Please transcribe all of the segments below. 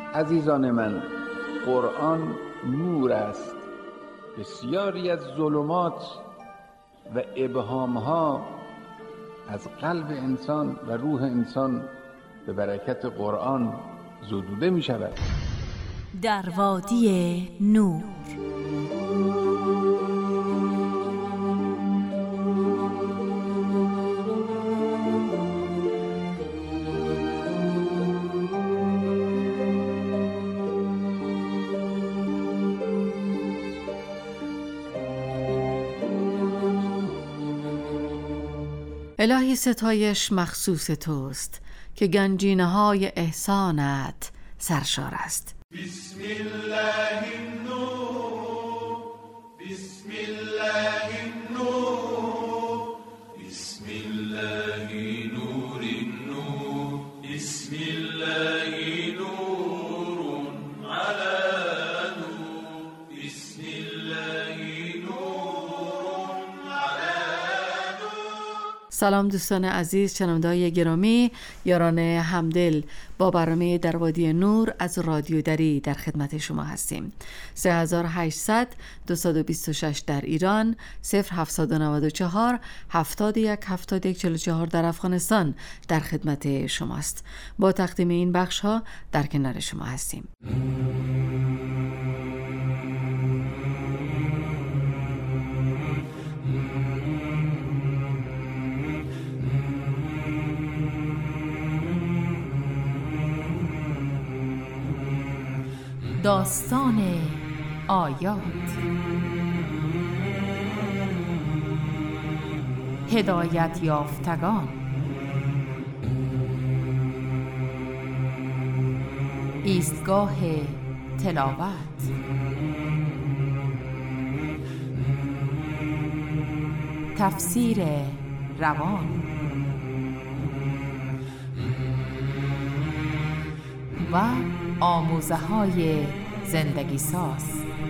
عزیزان من، قرآن نور است. بسیاری از ظلمات و ابهامها از قلب انسان و روح انسان به برکت قرآن زدوده می شود. در وادی نور. الهی ستایش مخصوص توست که گنجینه‌های احسانت سرشار است. بسم الله النور، بسم الله النور، بسم الله نور النور، بسم الله نور على نور، بسم الله نور على نور. سلام دوستان عزیز، شنونده‌های گرامی، یاران همدل، با برنامه در وادی نور از رادیو دری در خدمت شما هستیم. 3800 226 در ایران، 0794 71 71 44 در افغانستان در خدمت شماست. با تقدیم این بخش ها در کنار شما هستیم. داستان آیات. هدایت یافتگان. ایستگاه تلاوت. تفسیر روان و آموزه های زندگی ساز.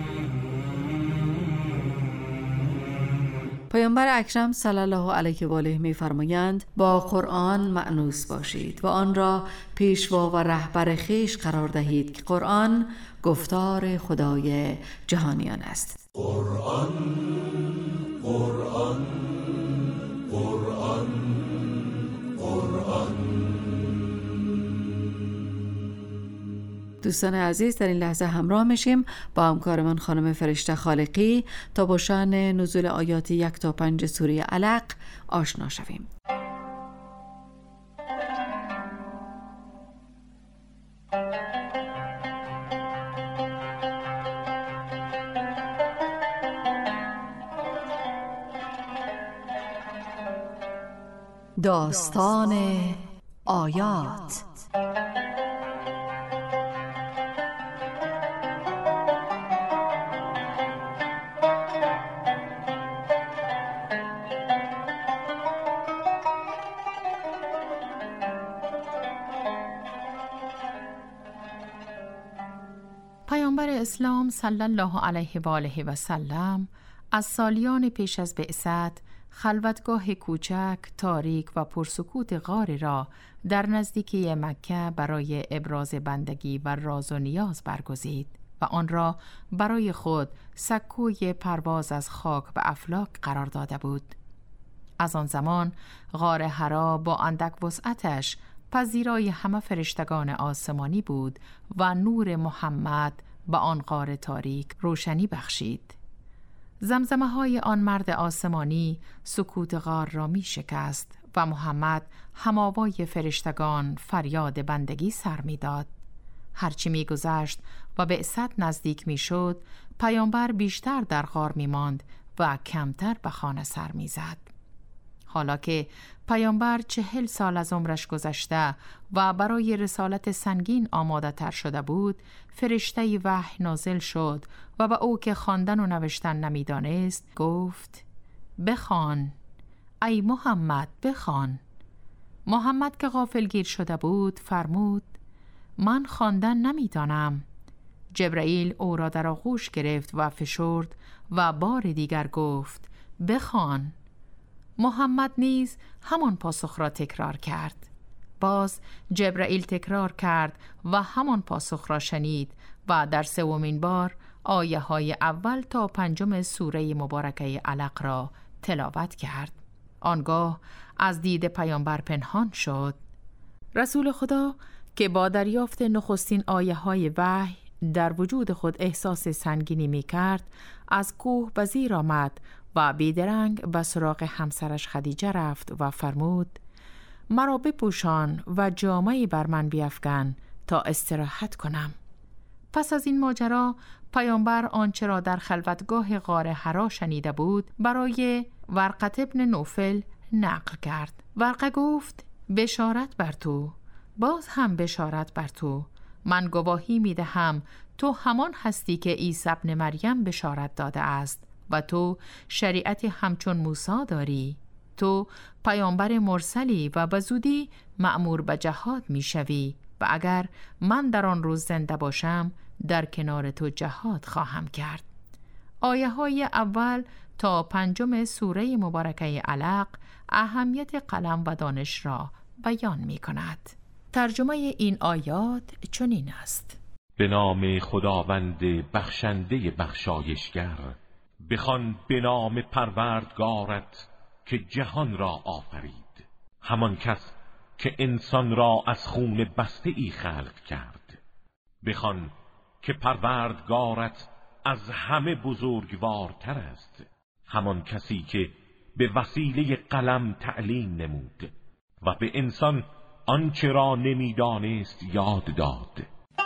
پیامبر اکرم صلی الله علیه و آله می‌فرمایند با قرآن مأنوس باشید و آن را پیشوا و رهبر خویش قرار دهید که قرآن گفتار خدای جهانیان است. قرآن قرآن قرآن قرآن. دوستان عزیز، در این لحظه همراه میشیم با همکارمان خانم فرشته خالقی تا با شأن نزول آیات 1 تا 5 سوره علق آشنا شویم. داستان آیات. پیامبر اسلام صلی الله علیه و آله و سلم از سالیان پیش از بعثت خلوتگاه کوچک، تاریک و پرسکوت غاری را در نزدیکی مکه برای ابراز بندگی و راز و نیاز برگزید و آن را برای خود سکوی پرواز از خاک به افلاک قرار داده بود. از آن زمان غار حرا با اندک وسعتش پذیرای همه فرشتگان آسمانی بود و نور محمد به آن غار تاریک روشنی بخشید. زمزمه های آن مرد آسمانی سکوت غار را می شکست و محمد هماوای فرشتگان فریاد بندگی سر می داد. هرچی می گذشت و بعثت نزدیک می شد، پیامبر بیشتر در غار می ماند و کمتر به خانه سر می زد. حالا که پیامبر 40 سال از عمرش گذشته و برای رسالت سنگین آماده تر شده بود، فرشته وحی نازل شد و به او که خواندن و نوشتن نمیدانست گفت: بخوان ای محمد، بخوان. محمد که غافلگیر شده بود فرمود: من خواندن نمیدانم. جبرئیل او را در آغوش گرفت و فشرد و بار دیگر گفت: بخوان. محمد نیز همان پاسخ را تکرار کرد. باز جبرائیل تکرار کرد و همان پاسخ را شنید و در سومین بار آیه های اول تا 5 سوره مبارکه علق را تلاوت کرد. آنگاه از دید پیامبر پنهان شد. رسول خدا که با دریافت نخستین آیه های وحی در وجود خود احساس سنگینی می کرد، از کوه به زیر آمد و بیدرنگ به سراغ همسرش خدیجه رفت و فرمود: مرا بپوشان و جامه‌ای بر من بیفکن تا استراحت کنم. پس از این ماجرا پیامبر آنچه را در خلوتگاه غار حرا شنیده بود برای ورقه ابن نوفل نقل کرد. ورقه گفت: بشارت بر تو، باز هم بشارت بر تو. من گواهی می دهم تو همان هستی که عیسی ابن مریم بشارت داده است و تو شریعت همچون موسی داری. تو پیامبر مرسلی و به زودی مأمور به جهاد می شوی و اگر من در آن روز زنده باشم در کنار تو جهاد خواهم کرد. آیه های اول تا 5 سوره مبارکه علق اهمیت قلم و دانش را بیان می کند. ترجمه این آیات چنین است: به نام خداوند بخشنده بخشایشگر. بخوان به نام پروردگارت که جهان را آفرید، همان کس که انسان را از خون بسته ای خلق کرد. بخوان که پروردگارت از همه بزرگوارتر است، همان کسی که به وسیله قلم تعلیم نمود و به انسان آنچه را نمیدانست یاد داد.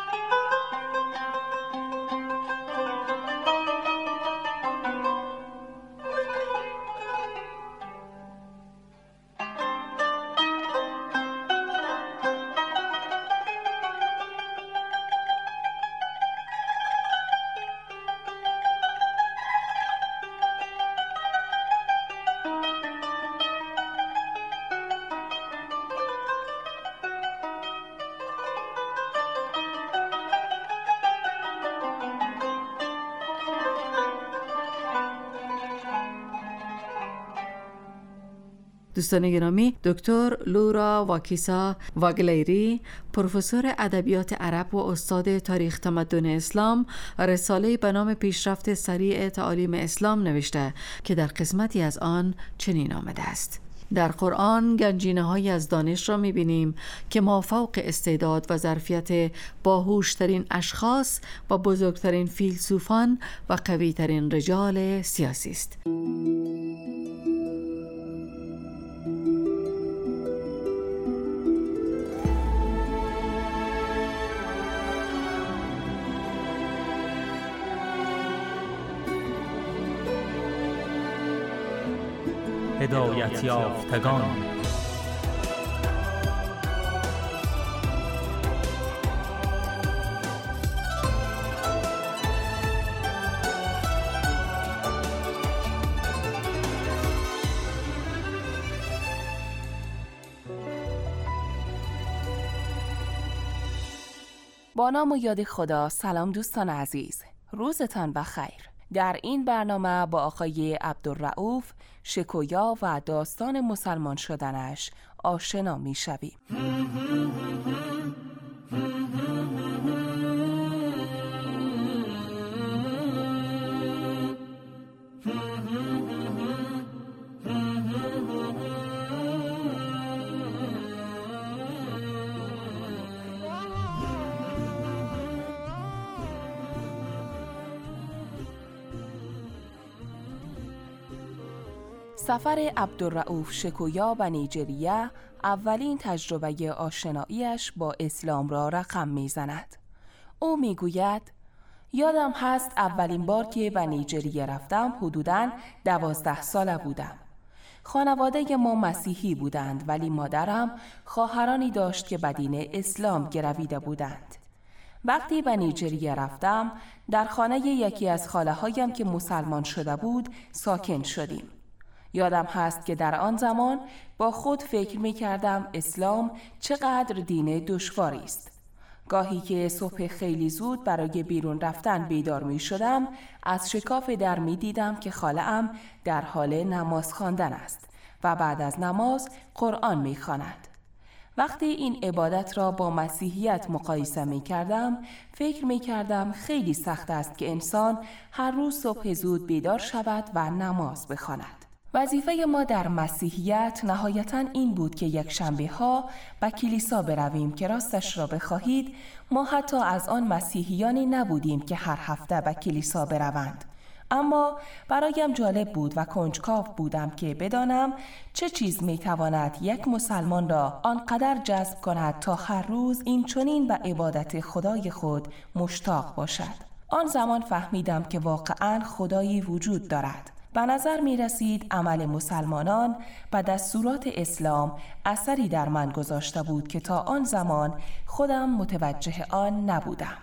دوستان گرامی، دکتر لورا واکیسا واگلیری، پروفسور ادبیات عرب و استاد تاریخ تمدن اسلام، رساله به نام پیشرفت سریع تعالیم اسلام نوشته که در قسمتی از آن چنین آمده است: در قرآن گنجینه‌هایی از دانش را می‌بینیم که مافوق استعداد و ظرفیت باهوشترین اشخاص و بزرگترین فیلسوفان و قویترین رجال سیاسی است. هدایت یافتگان. با نام و یاد خدا. سلام دوستان عزیز، روزتان بخیر. در این برنامه با آقای عبدالرؤوف شکویا و داستان مسلمان شدنش آشنا می شویم. سفر عبدالرؤوف شکویا به نیجریه اولین تجربه آشناییش با اسلام را رقم میزند. او میگوید: یادم هست اولین بار که به نیجریه رفتم حدوداً 12 ساله بودم. خانواده ما مسیحی بودند ولی مادرم خواهرانی داشت که به دین اسلام گرویده بودند. وقتی به نیجریه رفتم در خانه یکی از خاله‌هایم که مسلمان شده بود ساکن شدیم. یادم هست که در آن زمان با خود فکر می کردم اسلام چقدر دین دشواری است. گاهی که صبح خیلی زود برای بیرون رفتن بیدار می شدم، از شکاف در می دیدم که خاله‌ام در حال نماز خواندن است و بعد از نماز قرآن می خواند. وقتی این عبادت را با مسیحیت مقایسه می کردم، فکر می کردم خیلی سخت است که انسان هر روز صبح زود بیدار شود و نماز بخواند. وظیفه ما در مسیحیت نهایتاً این بود که یک شنبه ها به کلیسا برویم که راستش را بخواهید ما حتی از آن مسیحیانی نبودیم که هر هفته به کلیسا بروند. اما برایم جالب بود و کنجکاو بودم که بدانم چه چیز میتواند یک مسلمان را آنقدر جذب کند تا هر روز این چنین به عبادت خدای خود مشتاق باشد. آن زمان فهمیدم که واقعاً خدایی وجود دارد. به نظر می رسید عمل مسلمانان و دستورات اسلام اثری در من گذاشته بود که تا آن زمان خودم متوجه آن نبودم.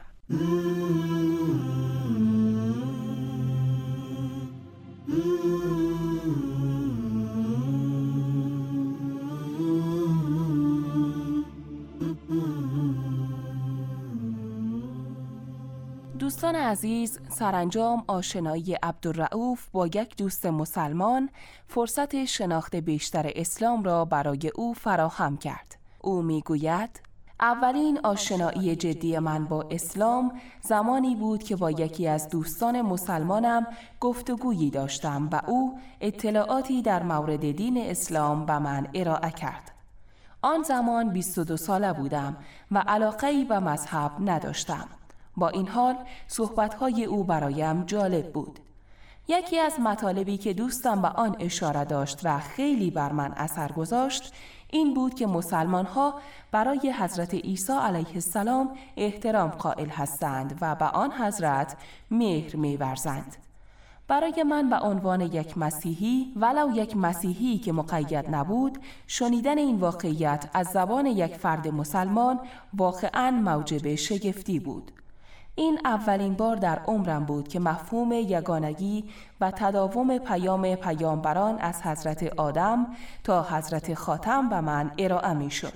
دوستان عزیز، سرانجام آشنایی عبدالرؤوف با یک دوست مسلمان فرصت شناخت بیشتر اسلام را برای او فراهم کرد. او میگوید اولین آشنایی جدی من با اسلام زمانی بود که با یکی از دوستان مسلمانم گفتگویی داشتم و او اطلاعاتی در مورد دین اسلام به من ارائه کرد. آن زمان 22 ساله بودم و علاقه‌ای به مذهب نداشتم. با این حال صحبت‌های او برایم جالب بود. یکی از مطالبی که دوستم به آن اشاره داشت و خیلی بر من اثر گذاشت این بود که مسلمان‌ها برای حضرت عیسی علیه السلام احترام قائل هستند و به آن حضرت مهر می‌ورزند. برای من به عنوان یک مسیحی، ولو یک مسیحی که مقید نبود، شنیدن این واقعیت از زبان یک فرد مسلمان واقعاً موجب شگفتی بود. این اولین بار در عمرم بود که مفهوم یگانگی و تداوم پیام پیامبران از حضرت آدم تا حضرت خاتم به من ارائه می شد.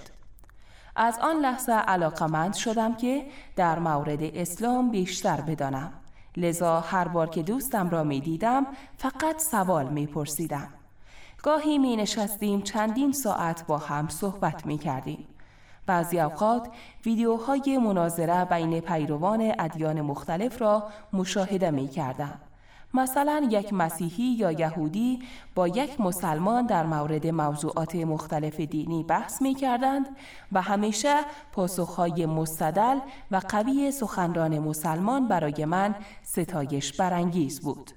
از آن لحظه علاقمند شدم که در مورد اسلام بیشتر بدانم. لذا هر بار که دوستم را می دیدم فقط سوال می پرسیدم. گاهی می نشستیم چندین ساعت با هم صحبت می کردیم. بعضی اوقات ویدیوهای مناظره بین پیروان ادیان مختلف را مشاهده می کردم. مثلا یک مسیحی یا یهودی با یک مسلمان در مورد موضوعات مختلف دینی بحث می کردند و همیشه پاسخهای مستدل و قوی سخنران مسلمان برای من ستایش برانگیز بود.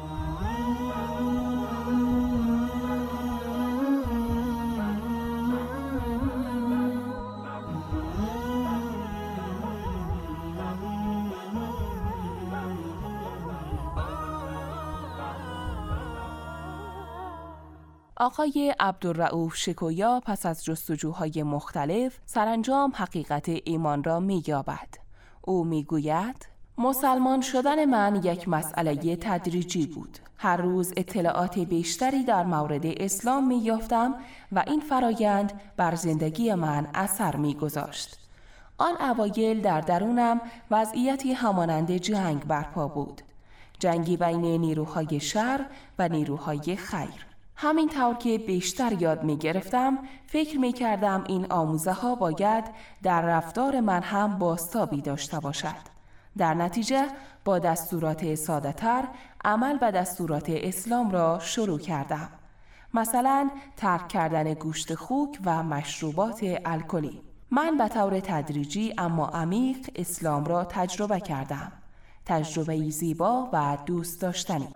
آقای عبدالرؤوف شکویا پس از جستجوهای مختلف سرانجام حقیقت ایمان را می‌یابد. او می‌گوید مسلمان شدن من یک مسئله تدریجی بود. هر روز اطلاعات بیشتری در مورد اسلام می‌یافتم و این فرایند بر زندگی من اثر می‌گذاشت. آن اوایل در درونم وضعیتی همانند جنگ برپا بود. جنگی بین نیروهای شر و نیروهای خیر. همین طور که بیشتر یاد می گرفتم فکر می کردم این آموزه ها باید در رفتار من هم بازتابی داشته باشد. در نتیجه با دستورات ساده تر عمل به دستورات اسلام را شروع کردم. مثلا ترک کردن گوشت خوک و مشروبات الکلی. من به طور تدریجی اما عمیق اسلام را تجربه کردم. تجربه زیبا و دوست داشتنی.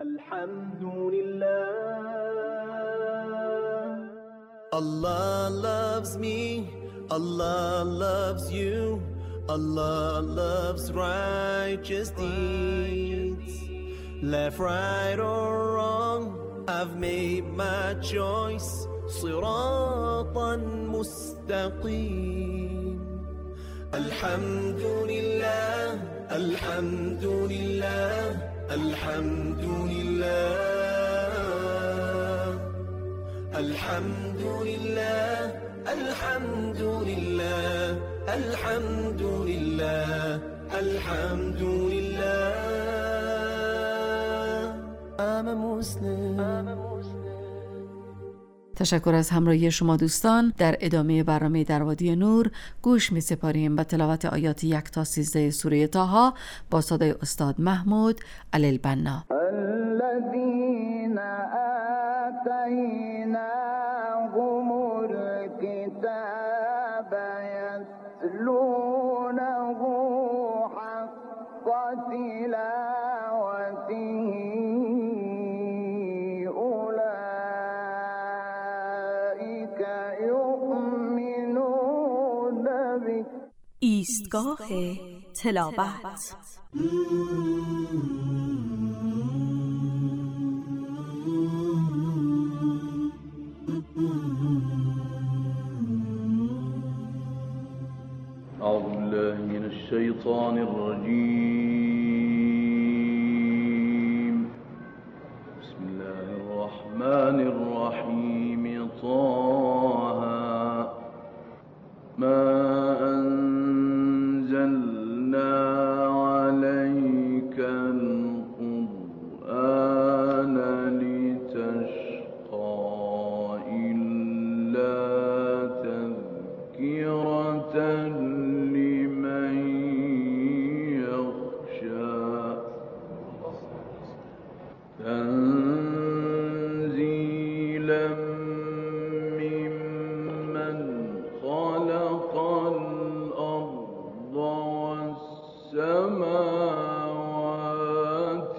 Allah loves me, Allah loves you, Allah loves righteous deeds. Left, right or wrong, I've made my choice, صراطا مستقيم. الحمد لله, الحمد لله, الحمد لله. الحمد لله الحمد لله الحمد لله الحمد لله. I'm a Muslim. تشکر از همراهی شما دوستان. در ادامه برنامه در وادی نور گوش می‌سپاریم به تلاوت آیات 1 تا 13 سوره طه با صدای استاد محمود علی البنا. الذين آتيناهم الكتاب يتلونه حق تلاوته أولئك يؤمنون به. ایستگاه تلاوت. أعوذ بالله من الشيطان الرجيم. بسم الله الرحمن الرحيم. طه ما أنزلنا عليك القرآن لتشقى إلا تذكرة لمن يخشى تنزيلا ممن خلق الأرض والسماوات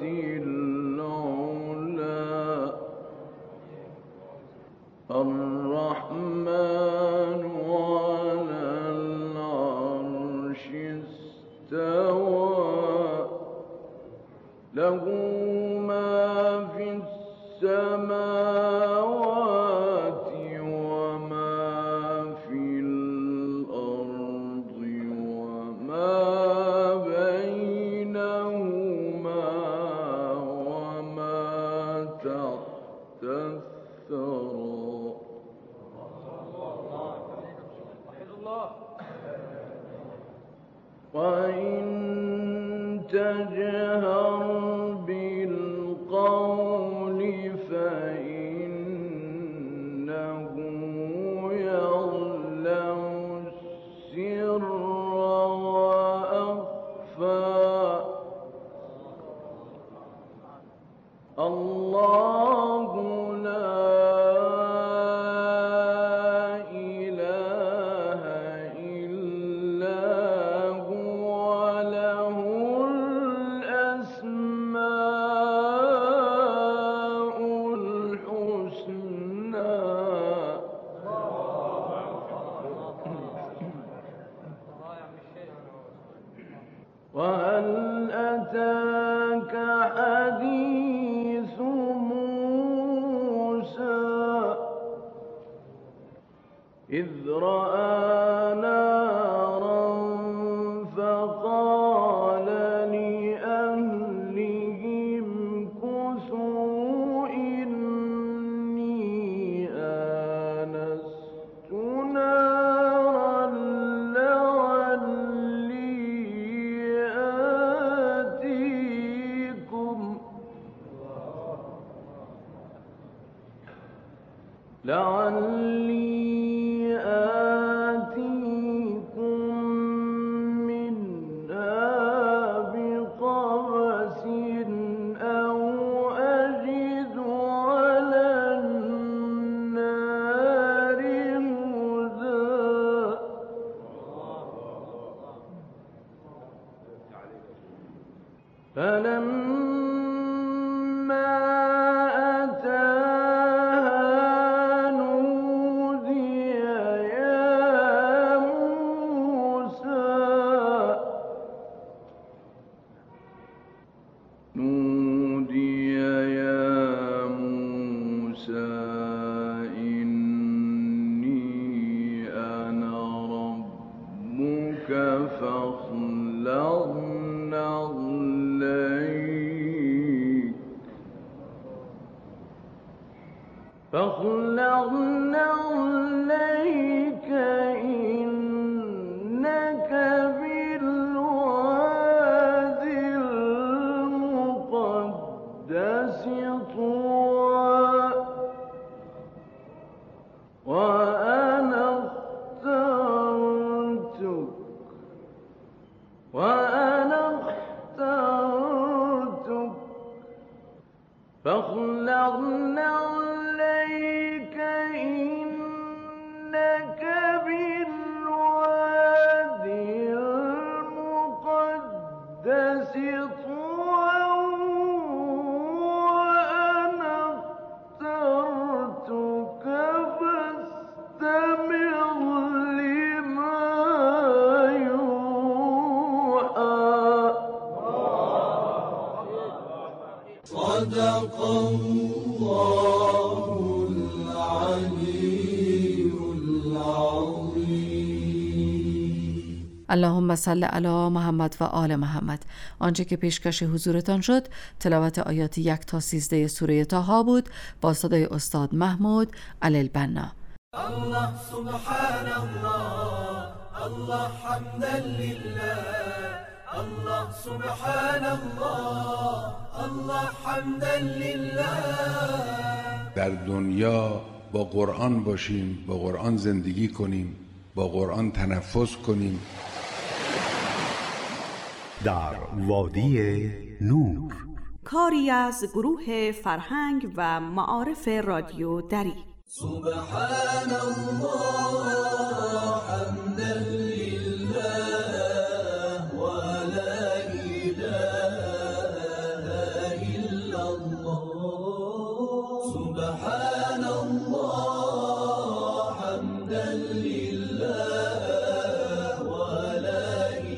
العلى الرحمن على العرش استوى له ما في السماوات وما في الأرض وما بينهما وما تحت الثرى. وإن تجهر بالقول فإنه يعلم السر وأخفى. الله لا إله إلا هو له الأسماء الحسنى. وهل أتاك حديث موسى إذ رأى نارا فقال لأهلهم كثوا إني آنست نارا لعلي آتيكم منها بقبس أو أجد على النار هدى. فلما أتاها نودي يا موسى إني أنا ربك فاخلع نعليك إنك بالوادي المقدس طوى صدق الله العلی العظیم. اللهم صل علی محمد و آل محمد. آنچه که پیشکش حضورتان شد تلاوت آیات 1 تا 13 سوره طه بود با صدای استاد محمود علی البنا. الله سبحان الله، الله حمدا لله، الله سبحان الله، الله حمدا لله. در دنیا با قرآن باشیم، با قرآن زندگی کنیم، با قرآن تنفس کنیم. در وادی نور، کاری از گروه فرهنگ و معارف رادیو دری. سبحان الله حمدا لله و لا اله الا الله. سبحان الله حمدا لله و لا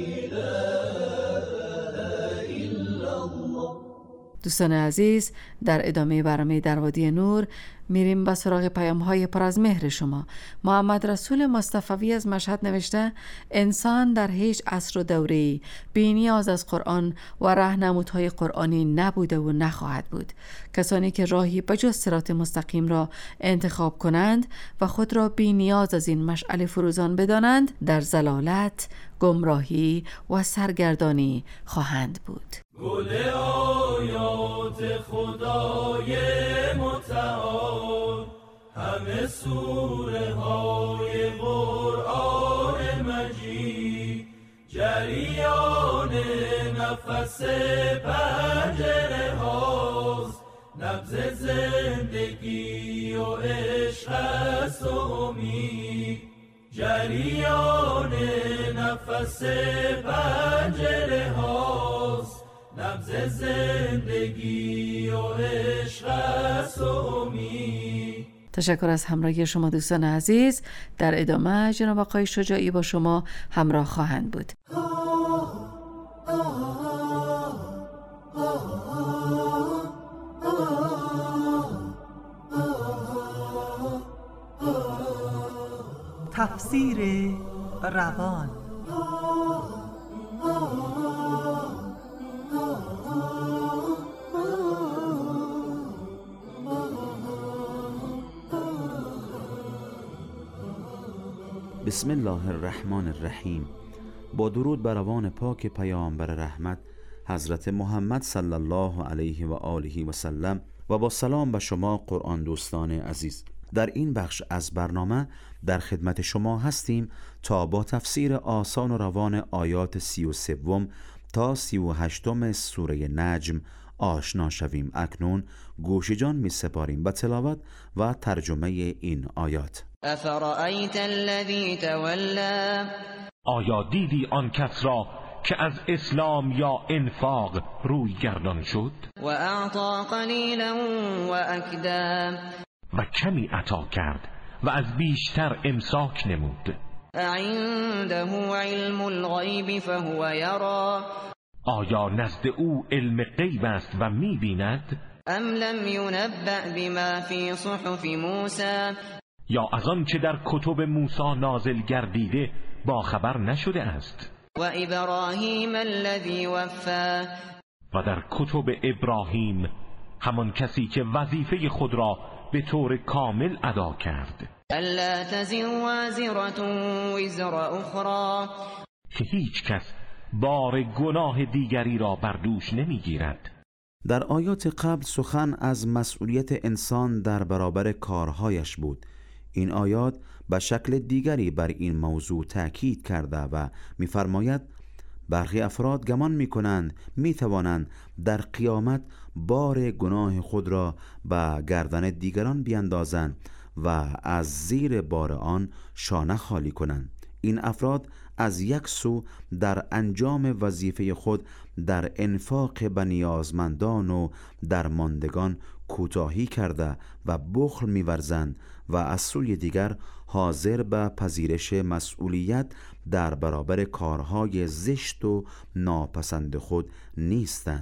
اله الا الله. دوستان عزیز، در ادامه برنامه در وادی نور میریم به سراغ پیام‌های پر از مهر شما. محمد رسول مصطفوی از مشهد نوشته: انسان در هیچ عصر و دوره‌ای بی‌نیاز از قرآن و راهنمودهای قرآنی نبوده و نخواهد بود. کسانی که راهی بجز صراط مستقیم را انتخاب کنند و خود را بی‌نیاز از این مشعل فروزان بدانند، در ضلالت، گمراهی و سرگردانی خواهند بود. گل آیات خدای متعال، همه سوره های قرآن مجید، جریان نفس پنجره هاست، نبض زندگی و عشق است و امید، جریان نفس پنجره هاست، نبض زندگی و عشق است و امید. تشکر از همراهی شما دوستان عزیز. در ادامه جناب آقای شجاعی با شما همراه خواهند بود. تفسیر روان. بسم الله الرحمن الرحیم. با درود بر روان پاک پیامبر رحمت حضرت محمد صلی الله علیه و آله و سلم و با سلام به شما قرآن دوستان عزیز. در این بخش از برنامه در خدمت شما هستیم تا با تفسیر آسان و روان آیات 33 تا 38 سوره نجم آشنا شویم. اکنون گوش جان می سپاریم به تلاوت و ترجمه این آیات. افرأیت الذی تولی، آیا دیدی آن کس را که از اسلام یا انفاق روی گردان شد و اعطا قلیلا و اکدا، و کمی عطا کرد و از بیشتر امساک نمود. عنده علم الغیب فهو یرا، آیا نزد او علم غیب است و می‌بیند؟ ام لم ینبأ بما فی صحف موسی، یا از آن که در کتب موسی نازل گردیده با خبر نشده است؟ و ابراهیم الذی وفی، و در کتب ابراهیم همان کسی که وظیفه خود را به طور کامل ادا کرد. الا تزر وازرة وزر اخرى، که هیچ کس بار گناه دیگری را بر دوش نمیگیرد. در آیات قبل سخن از مسئولیت انسان در برابر کارهایش بود. این آیات به شکل دیگری بر این موضوع تأکید کرده و می‌فرماید برخی افراد گمان می‌کنند می‌توانند در قیامت بار گناه خود را به گردن دیگران بیندازند و از زیر بار آن شانه خالی کنند. این افراد از یک سو در انجام وظیفه خود در انفاق به نیازمندان و درماندگان کوتاهی کرده و بخل می‌ورزند و از سوی دیگر حاضر به پذیرش مسئولیت در برابر کارهای زشت و ناپسند خود نیستند.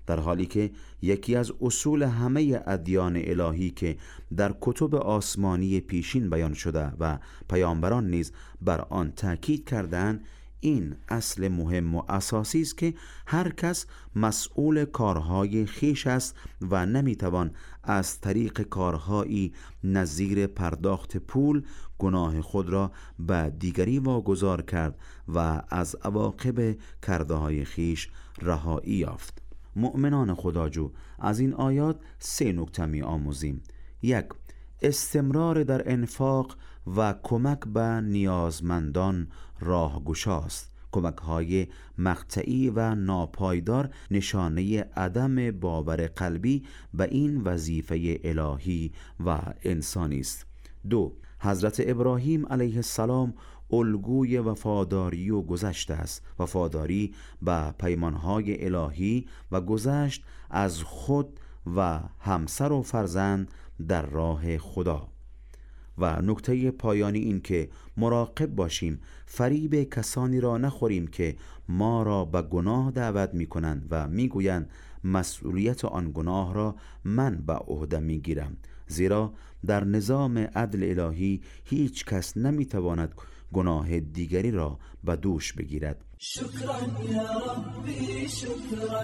در حالی که یکی از اصول همه ادیان الهی که در کتب آسمانی پیشین بیان شده و پیامبران نیز بر آن تاکید کردند، این اصل مهم و اساسی است که هر کس مسئول کارهای خیش است و نمیتوان از طریق کارهایی نظیر پرداخت پول گناه خود را به دیگری واگذار کرد و از عواقب کرده‌های خیش رهایی یافت. مؤمنان خداجو، از این آیات 3 نکته می‌آموزیم. 1. استمرار در انفاق و کمک به نیازمندان راهگشاست. کمک‌های مقطعی و ناپایدار نشانه عدم باور قلبی به این وظیفه الهی و انسانی است. 2. حضرت ابراهیم علیه السلام الگوی وفاداری و گذشت است. وفاداری به پیمانهای الهی و گذشت از خود و همسر و فرزند در راه خدا. و نکته پایانی این که مراقب باشیم فریب کسانی را نخوریم که ما را به گناه دعوت می کنند و می گویند مسئولیت آن گناه را من به عهده می گیرم، زیرا در نظام عدل الهی هیچ کس نمی تواند گناه دیگری را به دوش بگیرد. شکرا یا ربی شکرا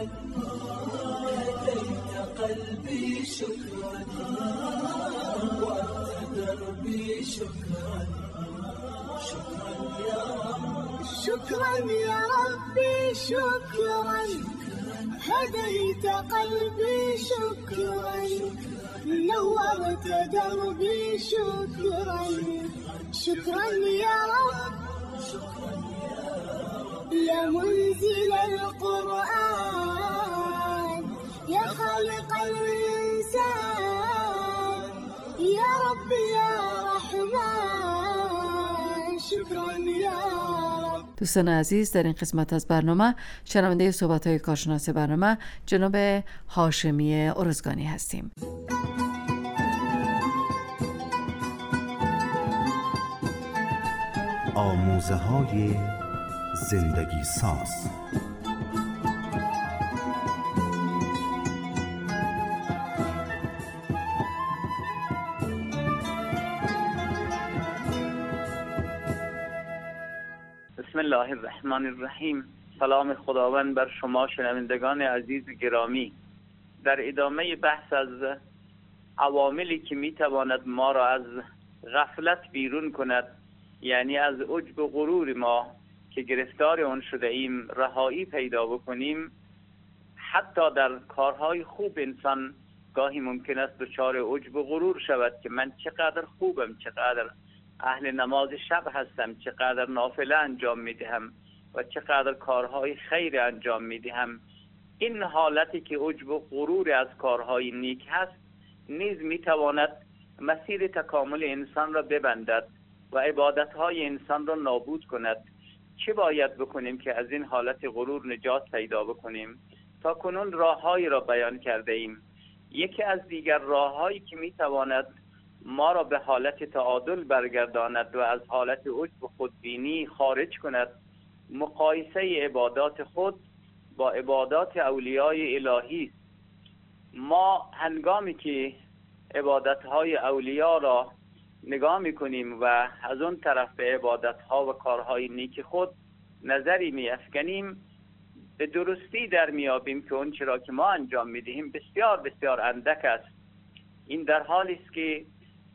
هدیت قلبی شکرا وقت دربی شکرا شکرا یا رب شکرا یا ربی شکرا هدیت قلبی شکرا نورت دربی شکرا شكرا يا رب يا منزل القرآن يا خالق الإنسان يا رب يا رحمن شكرا يا رب. دوستان عزیز، در این قسمت از برنامه شنونده صحبت‌های کارشناس برنامه جناب هاشمی ارزگانی هستیم. آموزه‌های زندگی ساز. بسم الله الرحمن الرحیم. سلام خداوند بر شما شنوندگان عزیز گرامی. در ادامه بحث از عواملی که میتواند ما را از غفلت بیرون کند، یعنی از عجب و غرور ما که گرفتار اون شده ایم رهایی پیدا بکنیم، حتی در کارهای خوب انسان گاهی ممکن است دچار عجب و غرور شود که من چقدر خوبم، چقدر اهل نماز شب هستم، چقدر نافله انجام میدهم و چقدر کارهای خیر انجام میدهم. این حالتی که عجب و غرور از کارهای نیک هست نیز میتواند مسیر تکامل انسان را ببندد و عبادتهای انسان را نابود کند. چه باید بکنیم که از این حالت غرور نجات پیدا بکنیم؟ تا کنون راههایی را بیان کرده ایم. یکی از دیگر راههایی که میتواند ما را به حالت تعادل برگرداند و از حالت عجب و خودبینی خارج کند، مقایسه عبادات خود با عبادات اولیای الهی است. ما هنگامی که عبادتهای اولیا را نگاه میکنیم و از اون طرف به عبادتها و کارهای نیک خود نظری میافکنیم، به درستی در میابیم که اون چرا که ما انجام میدهیم بسیار بسیار اندک است. این در حالی است که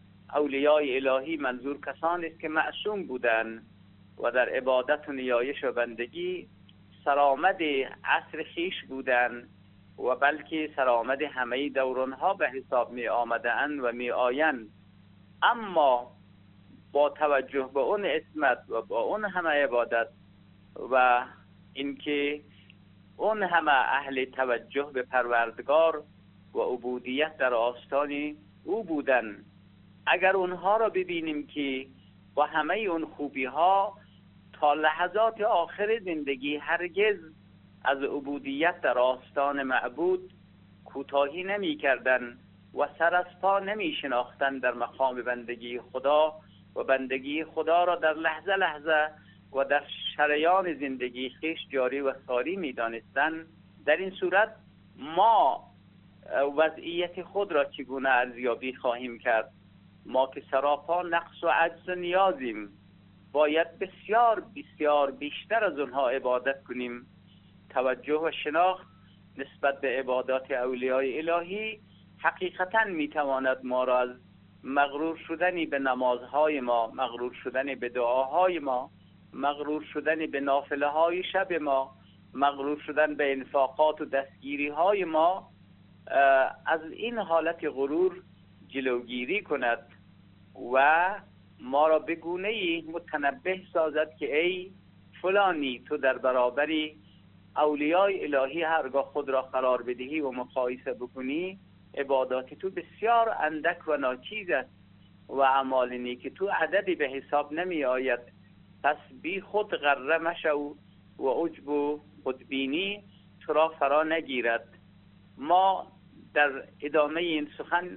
اولیای الهی منظور کسانی است که معصوم بودند و در عبادت و نیایش و بندگی سرآمد عصر خیش بودند و بلکه سرآمد همه دورانها به حساب می آمدند و می آیند. اما با توجه به اون عصمت و با اون همه عبادت و اینکه اون همه اهل توجه به پروردگار و عبودیت در آستان او بودن، اگر اونها را ببینیم که با همه اون خوبی ها تا لحظات آخر زندگی هرگز از عبودیت در آستان معبود کوتاهی نمی کردن و سر از پا نمی شناختن در مقام بندگی خدا و بندگی خدا را در لحظه لحظه و در شریان زندگی خیش جاری و ساری می دانستن، در این صورت ما وضعیت خود را چگونه ارزیابی خواهیم کرد؟ ما که سراپا نقص و عجز و نیازیم، باید بسیار بسیار بیشتر از اونها عبادت کنیم. توجه و شناخت نسبت به عبادات اولیای الهی حقیقتاً میتواند ما را از مغرور شدنی به نمازهای ما، مغرور شدنی به دعاهای ما، مغرور شدنی به نافله های شب ما، مغرور شدن به انفاقات و دستگیری های ما، از این حالت غرور جلوگیری کند و ما را به گونه‌ای متنبه سازد که ای فلانی، تو در برابری اولیای الهی هرگاه خود را قرار بدهی و مقایسه بکنی، عبادات تو بسیار اندک و ناچیز است و اعمال نیک تو عددی به حساب نمی آید. پس بی خود غره مشو و عجب و خودبینی تو را فرا نگیرد. ما در ادامه این سخن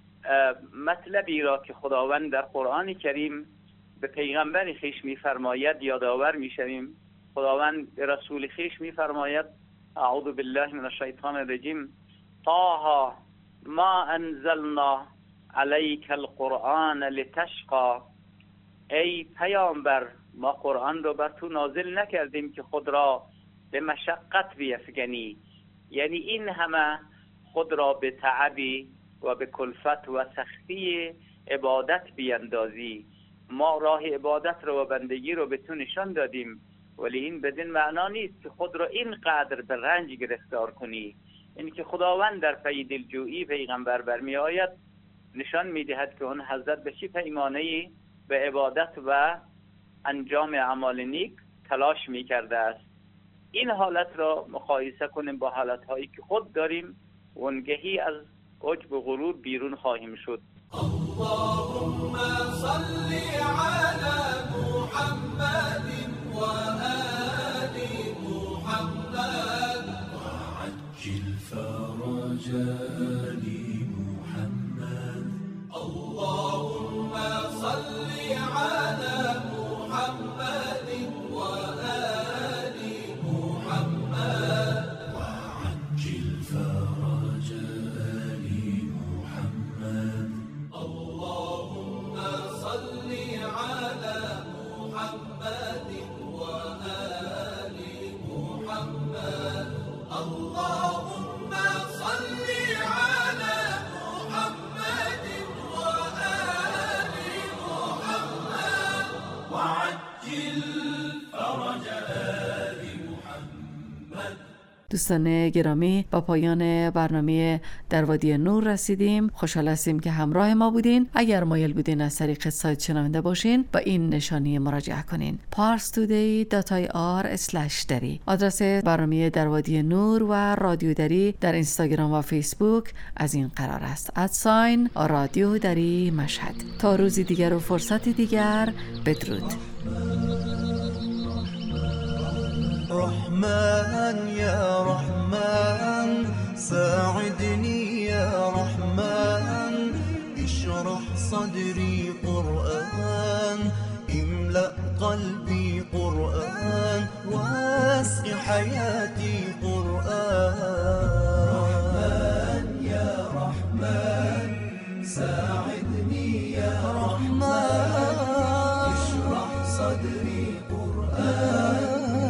مطلبی را که خداوند در قرآن کریم به پیغمبر خویش می‌فرماید یادآور می‌شویم. خداوند به رسول خویش می‌فرماید اعوذ بالله من الشیطان الرجیم طه ما انزلنا علیک القرآن لتشقى. ای پیامبر، ما قرآن رو بر تو نازل نکردیم که خود را به مشقت بیفگنی، یعنی این همه خود را به تعبی و به کلفت و سختی عبادت بیندازی. ما راه عبادت رو و بندگی رو به تو نشان دادیم، ولی این بدین معنا نیست که خود را اینقدر به رنج گرفتار کنی. این که خداوند در پی دلجویی پیغمبر برمی آید نشان می دهد که اون حضرت به چه پیمانه‌ای به عبادت و انجام اعمال نیک تلاش می کرده است. این حالت را مقایسه کنیم با حالت‌هایی که خود داریم، اونگهی از عجب و غرور بیرون خواهیم شد. اللهم صل على محمد و آل محمد وعجل فرج آل محمد. اللهم صل على محمد و آل محمد وعجل فرج آل محمد. اللهم صل على محمد وآل محمد. اللهم صل على محمد وآل محمد وعجل فرج آل محمد. دوستان گرامی، با پایان برنامه در وادی نور رسیدیم. خوشحال هستیم که همراه ما بودین. اگر مایل بودین از طریق سایت شنونده باشین با این نشانی مراجعه کنین parstoday.ir/dari. آدرس برنامه در وادی نور و رادیو دری در اینستاگرام و فیسبوک از این قرار است: رادیو دری مشهد. تا روزی دیگر و فرصتی دیگر، بدرود. رحمن يا رحمن ساعدني يا رحمن اشرح صدري قرآن املأ قلبي قرآن واسق حياتي قرآن. رحمن يا رحمن ساعدني يا رحمن اشرح صدري قرآن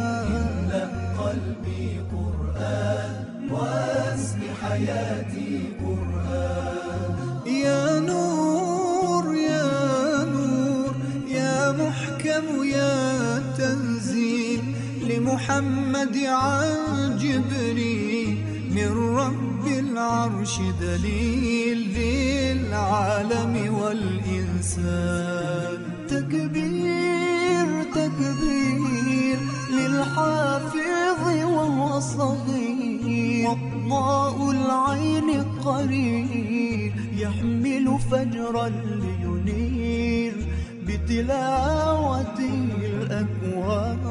قلبي قرآن واسق حياتي قرآن. يا نور يا نور يا محكم يا تنزيل لمحمد عن جبريل من رب العرش دليل للعالم والإنسان. تكبير تكبير للحافظ وهو صغير وضاء العين قرير يحمل فجرا لينير بتلاوته الأكوان.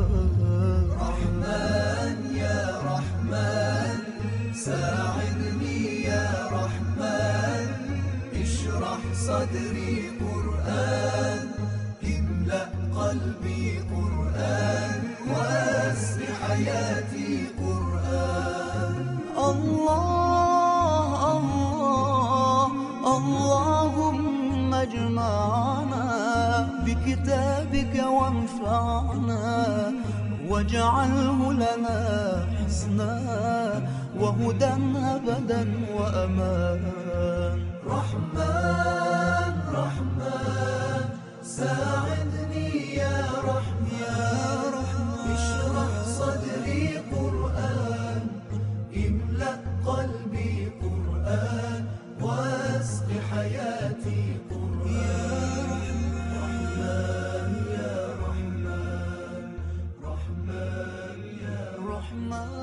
رحمن يا رحمن ساعدني يا رحمن اشرح صدري قرآن املأ قلبي قرآن واسق حياتي قرآن. واجعله لنا حسنا وهدى أبدا وأمان. رحمن رحمن ساعدني يا رحمن، اشرح صدري قرآن، املأ قلبي قرآن، واسق حياتي قرآن. رحمن يا رحمن، رحمن يا رحمن.